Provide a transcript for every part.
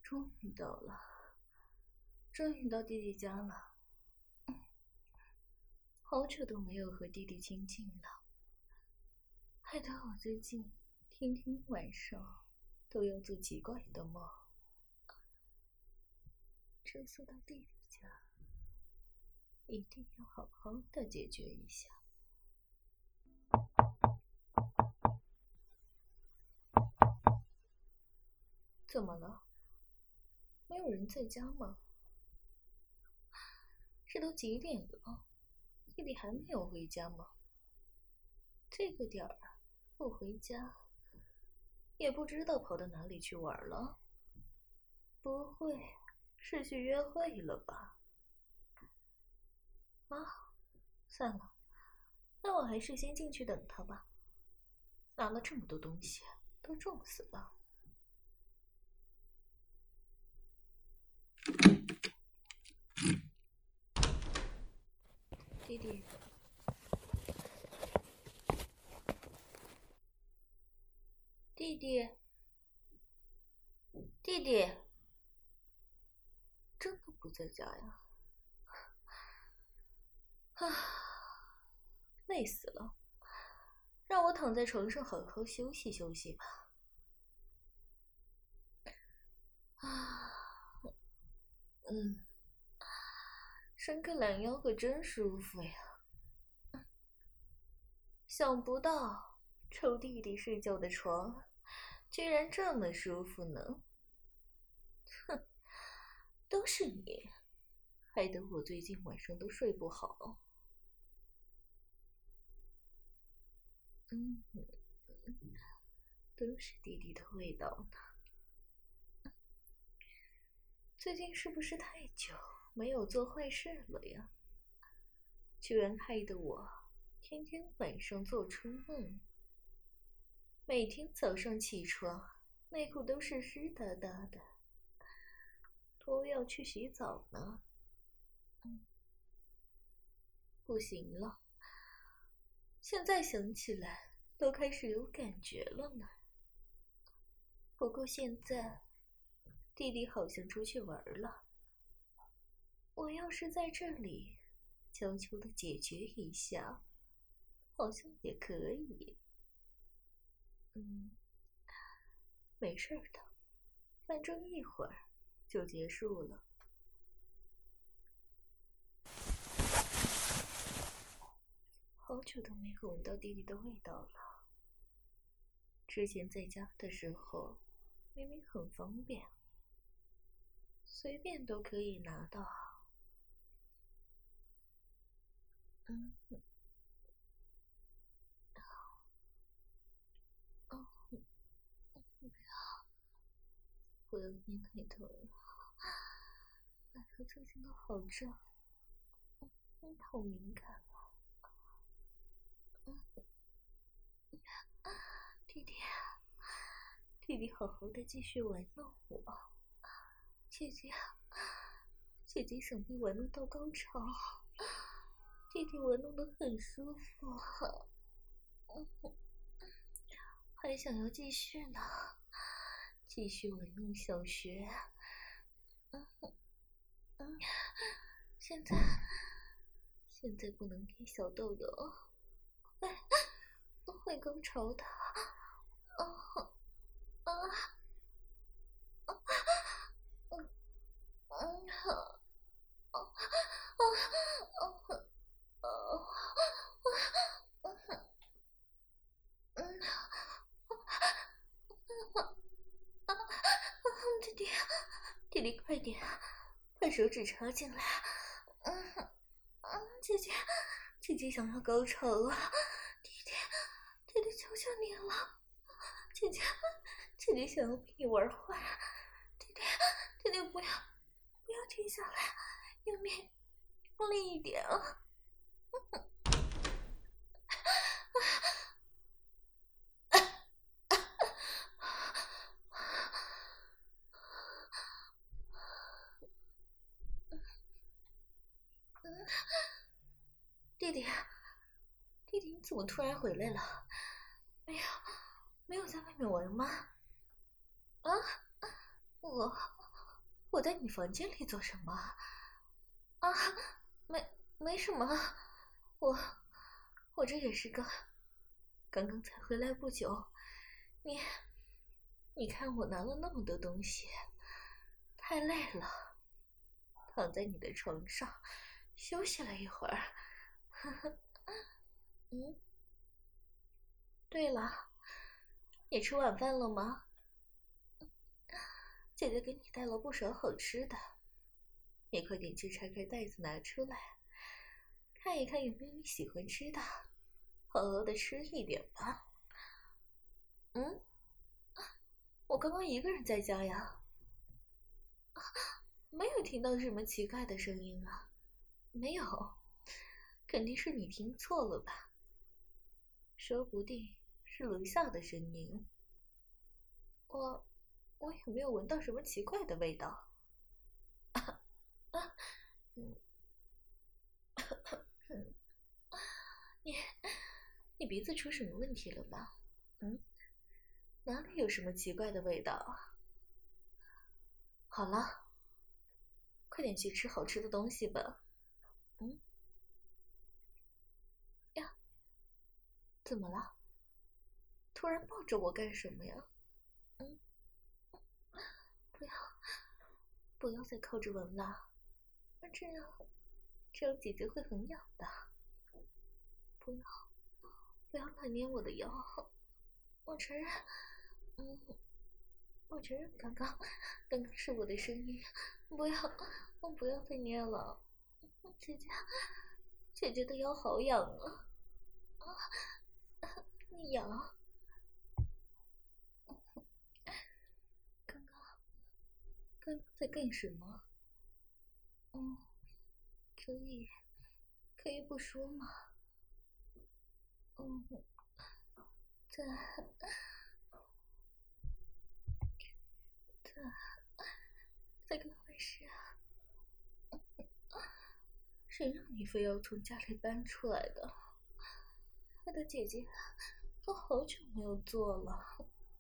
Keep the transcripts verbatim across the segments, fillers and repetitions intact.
终于到了，终于到弟弟家了。好久都没有和弟弟亲近了，害得我最近天天晚上都要做奇怪的梦。这次到弟弟家，一定要好好的解决一下。怎么了？没有人在家吗？这都几点了？弟弟还没有回家吗？这个点儿不回家，也不知道跑到哪里去玩了。不会是去约会了吧？啊，算了，那我还是先进去等他吧。拿了这么多东西，都重死了。弟弟，弟弟，弟弟，真的不在家呀？啊，累死了，让我躺在床上好好休息休息吧。啊，嗯，伸个懒腰可真舒服呀。想不到臭弟弟睡觉的床居然这么舒服呢。哼，都是你，害得我最近晚上都睡不好。嗯，都是弟弟的味道呢。最近是不是太久没有做坏事了呀？居然害得我天天晚上做春梦，每天早上起床内裤都是湿哒哒的，都要去洗澡呢。嗯，不行了，现在想起来都开始有感觉了呢。不过现在弟弟好像出去玩了，我要是在这里悄悄地解决一下，好像也可以。嗯，没事的，反正一会儿就结束了。好久都没闻到弟弟的味道了。之前在家的时候，明明很方便，随便都可以拿到。嗯，哦，不要捏太疼了，奶头最近都好胀，嗯，好敏感啊。嗯，弟弟，弟弟好好的继续玩弄我，姐姐，姐姐想被玩弄到高潮，弟弟玩弄得很舒服，嗯，还想要继续呢，继续玩弄小学。嗯嗯，现在现在不能捏小豆豆，会会高潮的。啊啊啊！嗯嗯啊啊啊啊！嗯，弟弟，弟弟，快点，把手指插进来。嗯嗯，姐姐，姐姐想要高潮了，弟弟，弟弟，求求你了，姐姐，姐姐想要被你玩坏，弟弟，弟弟不要，不要停下来，用力，用力一点啊！弟弟，弟弟，你怎么突然回来了？没有，没有在外面玩吗？啊，我我在你房间里做什么？啊，没没什么，我我这也是刚刚刚才回来不久，你你看我拿了那么多东西，太累了，躺在你的床上休息了一会儿。呵呵，嗯，对了，你吃晚饭了吗？姐姐给你带了不少好吃的，你快点去拆开袋子拿出来，看一看有没有你喜欢吃的，好好的吃一点吧。嗯，我刚刚一个人在家呀，没有听到什么奇怪的声音啊，没有，肯定是你听错了吧？说不定是楼下的声音。我我也没有闻到什么奇怪的味道。啊啊，嗯，你你鼻子出什么问题了吧？嗯，哪里有什么奇怪的味道？好了，快点去吃好吃的东西吧。嗯，呀，怎么了？突然抱着我干什么呀？嗯，不要不要再靠着闻了，这样这样姐姐会很痒的。不要不要乱捏我的腰，我承认，嗯，我承认刚刚刚刚是我的声音，不要，我不要再捏了，姐姐姐姐的腰好痒啊，啊，你痒，刚刚刚刚在干什么？嗯，可以可以不说吗？嗯，在在在干坏事啊？谁让你非要从家里搬出来的？我的姐姐都好久没有做了。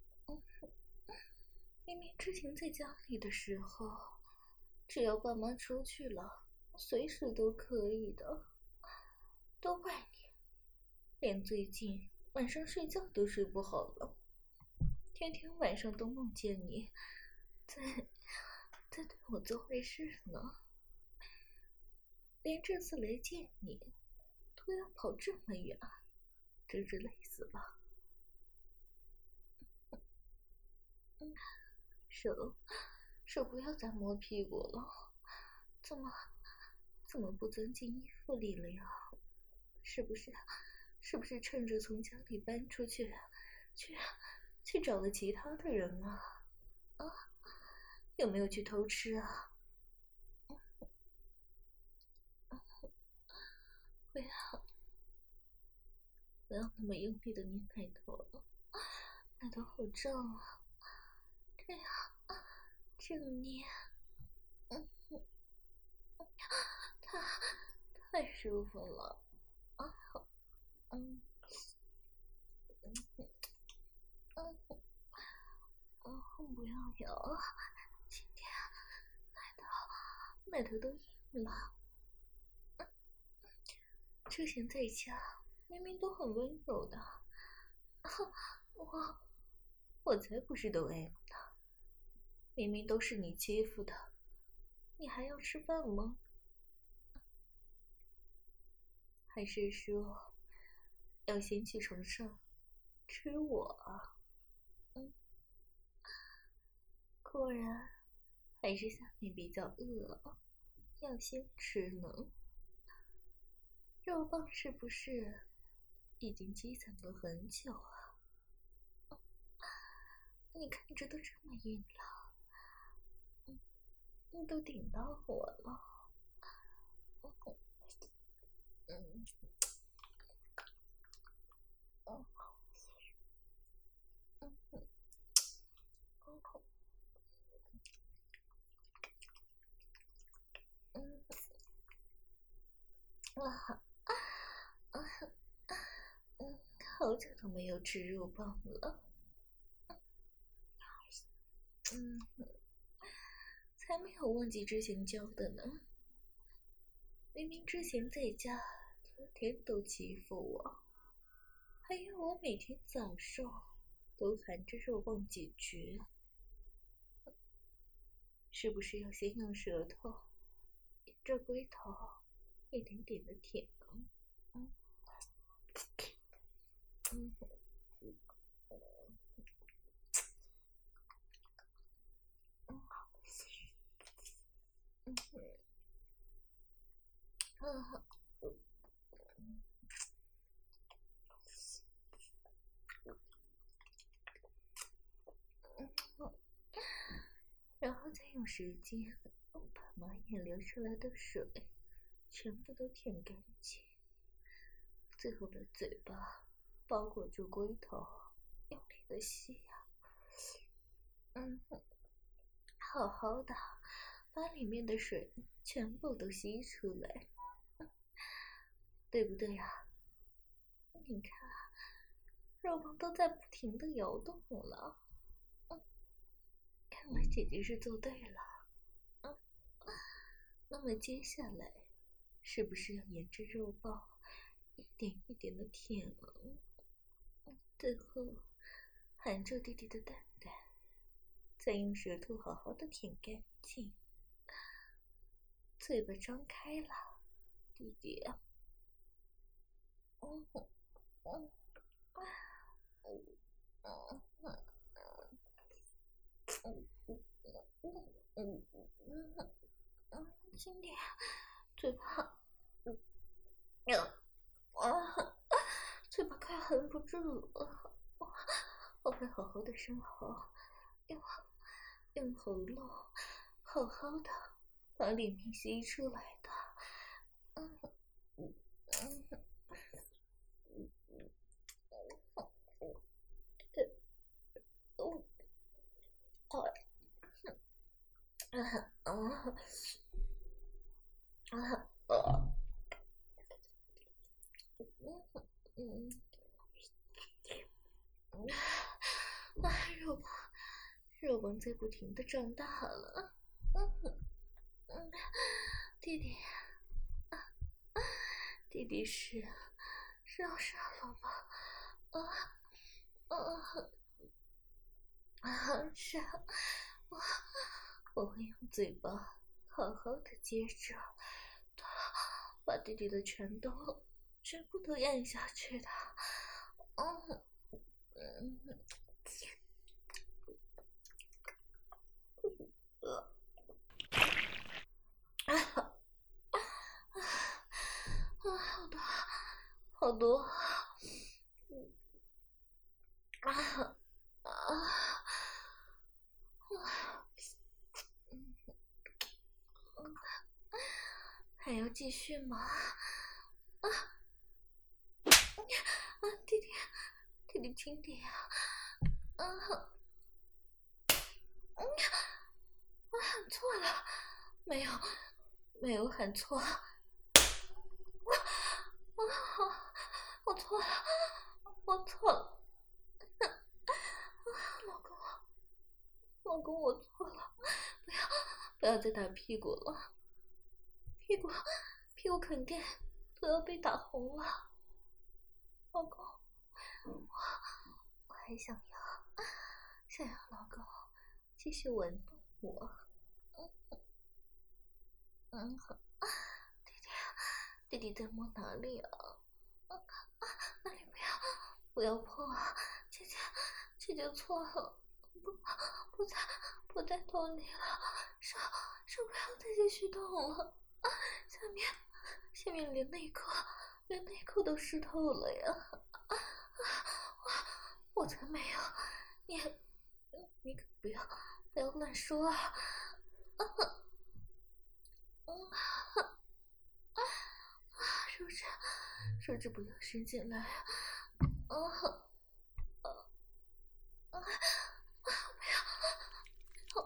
明明之前在家里的时候，只要爸妈出去了，随时都可以的。都怪你，连最近晚上睡觉都睡不好了，天天晚上都梦见你在在对我做坏事呢。连这次来见你都要跑这么远，真是累死了。嗯，手手不要再摸屁股了，怎么怎么不钻进衣服里了呀？是不是是不是趁着从家里搬出去，去去找了其他的人啊？啊，有没有去偷吃啊？不要不要那么用力的捏奶头了，奶头好胀啊！这样这样捏，嗯，太太舒服了啊！嗯嗯嗯嗯，不要摇，今天奶头奶头都硬了。之前在家明明都很温柔的，我我才不是都 M 呢，明明都是你欺负的，你还要吃饭吗？还是说要先去床上吃我啊？嗯，果然还是下面比较饿，要先吃呢。肉棒是不是已经积攒了很久啊？你看着都这么硬了，嗯，你都顶到我了。嗯嗯嗯嗯嗯啊啊嗯，好久都没有吃肉棒了。嗯，才没有忘记之前教的呢？明明之前在家天天都欺负我，还要我每天早上都含着肉棒解决，是不是要先用舌头沿着龟头一点点的舔呢？嗯嗯嗯嗯嗯，然后再用时间把马眼流出来的水全部都舔干净，最后把嘴巴包裹住龟头，用力的吸呀，嗯，好好的把里面的水全部都吸出来，对不对呀？你看，肉棒都在不停的摇动了，嗯，看来姐姐是做对了，嗯，那么接下来是不是要沿着肉棒一点一点的舔了？最后含住弟弟的蛋蛋，再用舌头好好的舔干净，嘴巴张开了，弟弟啊，嗯嗯嗯嗯嗯嗯嗯嗯，轻点，嘴巴，嗯啊，嘴巴快含不住了，我会好好的生喉，用用喉咙好好的把里面吸出来的，嗯嗯嗯嗯，好，啊啊啊啊，嗯嗯，啊，肉棒肉棒在不停的长大了，嗯嗯，弟弟，弟弟是是要杀了吗？啊啊啊！是，我我会用嘴巴好好的接着，把弟弟的拳头全部都咽下去的。嗯嗯呃啊啊啊！好多好多，嗯啊啊！还要继续吗？啊啊！弟弟，弟弟轻点啊！啊，嗯，我喊错了，没有，没有喊错，我我我错了，我错了，老公，老公，我错了，不要不要再打屁股了，屁股屁股肯定都要被打红了，老公，我我还想要想要老公继续吻我，嗯，弟弟弟弟在摸哪里啊？啊啊！那里不要不要碰啊！姐姐姐姐错了，不不再不再动你了，手手不要再继续动了啊！下面下面连内裤连内裤都湿透了呀！啊啊！我我才没有，你你可不要不要乱说啊！啊嗯啊啊！手指手指不要伸进来啊！啊啊！不要！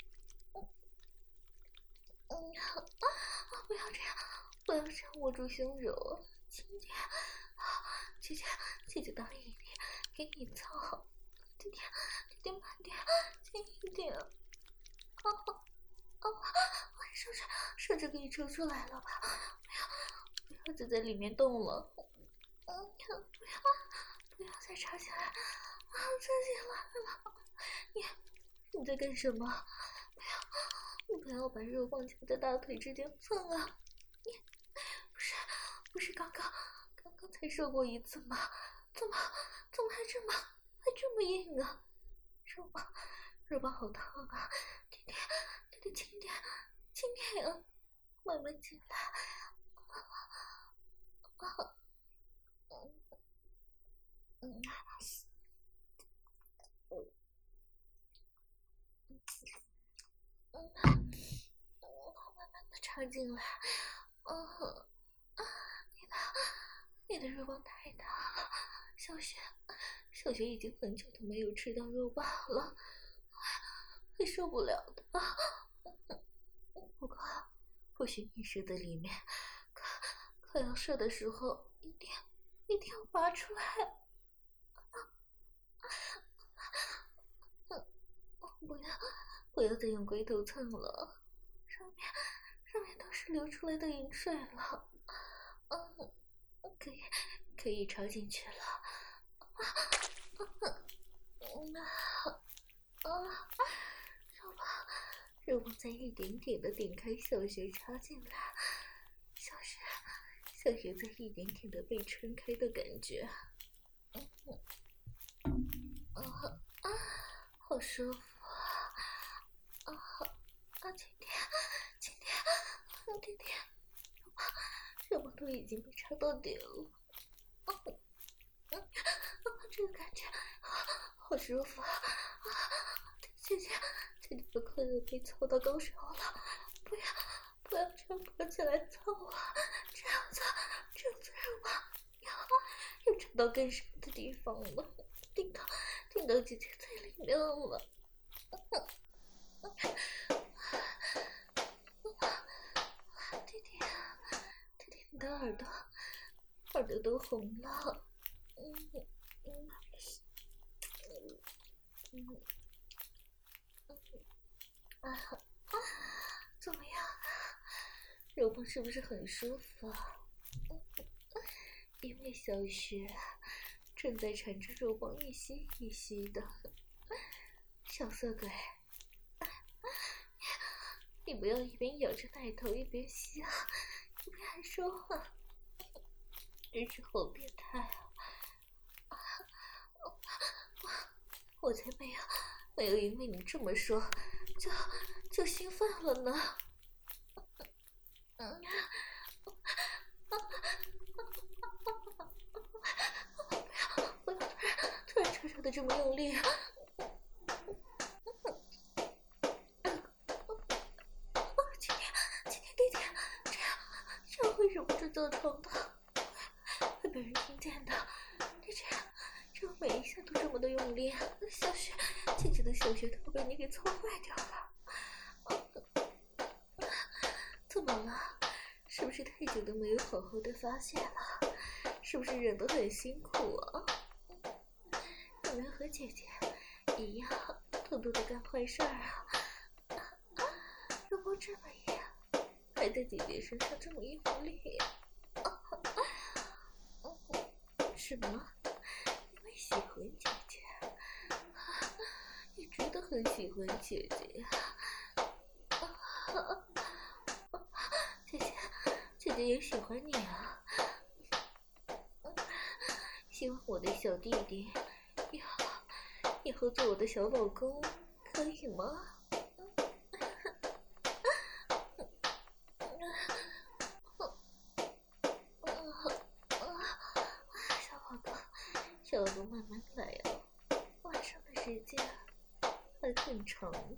嗯啊！不要这样，不要这样握住胸柔，轻点。姐姐，姐姐答应你，给你操。弟弟，弟弟慢点，轻一点。啊啊！ 手指手指给你抽出来了吧？不要不要再在里面动了，嗯，不要不要再插进来啊！插进来了，你你在干什么？不要你不要把肉棒夹在大腿之间放啊！你不是不是刚刚刚刚才受过一次吗？怎么怎么还这么还这么硬啊？肉棒肉棒好烫啊！弟弟弟弟轻点轻点啊，慢慢进来。啊嗯嗯嗯嗯，慢慢的插进来。嗯啊，你的你的肉棒太大了，小雪小雪已经很久都没有吃到肉棒了，会受不了的。不过不许你射在里面，可可要射的时候一定一定要拔出来。不要不要再用龟头蹭了，上面上面都是流出来的饮水了。嗯，可以可以插进去了。嗯啊，肉棒肉棒在一点点的顶开小穴插进来，小穴小穴在一点点的被撑开的感觉。嗯嗯啊啊，好舒服。啊啊！轻点，轻点，轻点！肉棒都已经被插到点了，嗯嗯，这个感觉好舒服啊！姐姐，姐姐的快乐被操到高潮了，不要不要这样跑起来操啊！这样子这样子肉棒又插到更深的地方了，顶到顶到姐姐最里面了。弟弟，弟弟，你的耳朵，耳朵都红了。嗯嗯嗯嗯啊啊，怎么样啊？肉棒是不是很舒服啊？因为小雪正在缠着肉棒一吸一吸的。小色鬼，你不要一边咬着奶头一边吸啊，一边还说话，真是好变态啊！我才没有没有因为你这么说就就兴奋了呢。嗯，不要不要突然突然插的这么用力。今天今天弟弟这样这样会忍不住叫床的，会被人听见的。你这样这样每一下都这么的用力，小雪姐姐的小穴头被你给操坏掉了。怎么了？是不是太久都没有好好的发泄了？是不是忍得很辛苦啊？有没有和姐姐一样偷偷的干坏事儿啊？肉棒这么硬，还在姐姐身上这么用力，啊、什么？因为喜欢姐姐，你真的很喜欢姐姐。啊姐姐，姐姐也喜欢你啊！希望我的小弟弟以后以后做我的小老公，可以吗？小老公，小老公慢慢来哦，晚上的时间还很长呢。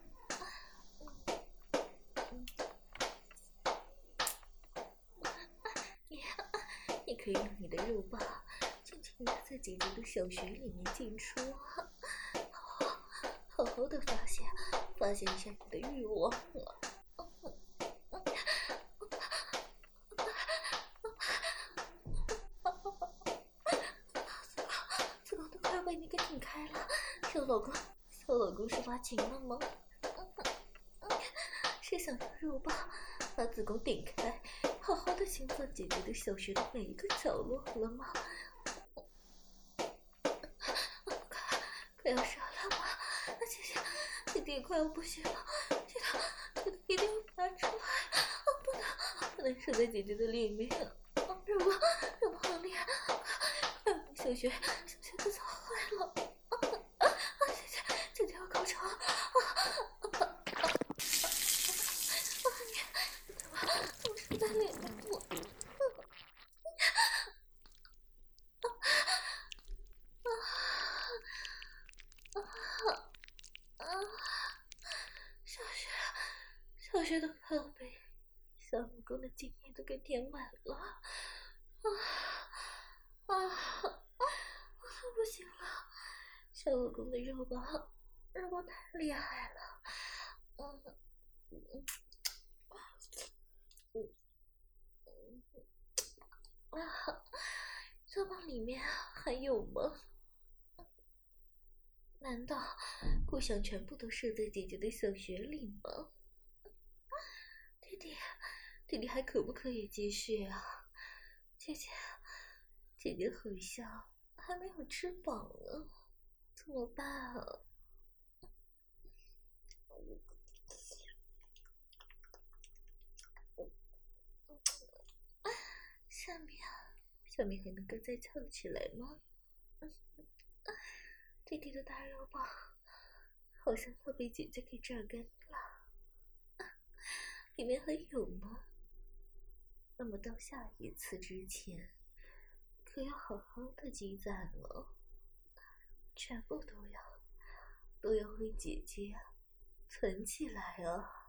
你你可以用你的肉棒轻轻的在姐姐的小穴里面进出，好好好好的发现发现一下你的欲望了。子宫都快被你给顶开了，小老公小老公是发情了吗？ 是想用肉棒把子宫顶开，好好的行走姐姐的小穴的每一个角落了吗？快快要射了吗？姐姐，姐姐快要不行了，记得记得一定要拔出来，不能不能射在姐姐的里面，肉棒肉棒好厉害，快把小穴小穴都操坏了，姐姐姐姐要高潮了。在里面，我，啊啊啊！小雪，小雪的靠背，小母宫的精液都给填满了，啊啊啊！不行了，小母宫的肉棒，肉棒太厉害了，嗯嗯嗯。啊，肉棒里面还有吗？难道不想全部都射在姐姐的小穴里吗？弟弟，弟弟还可不可以继续啊？姐姐，姐姐好像还没有吃饱呢，怎么办啊？下面，下面还能够再翘起来吗？弟弟的大肉棒好像要被姐姐给榨干了，里面还有吗？那么到下一次之前，可要好好的积攒了，全部都要，都要为姐姐存起来啊！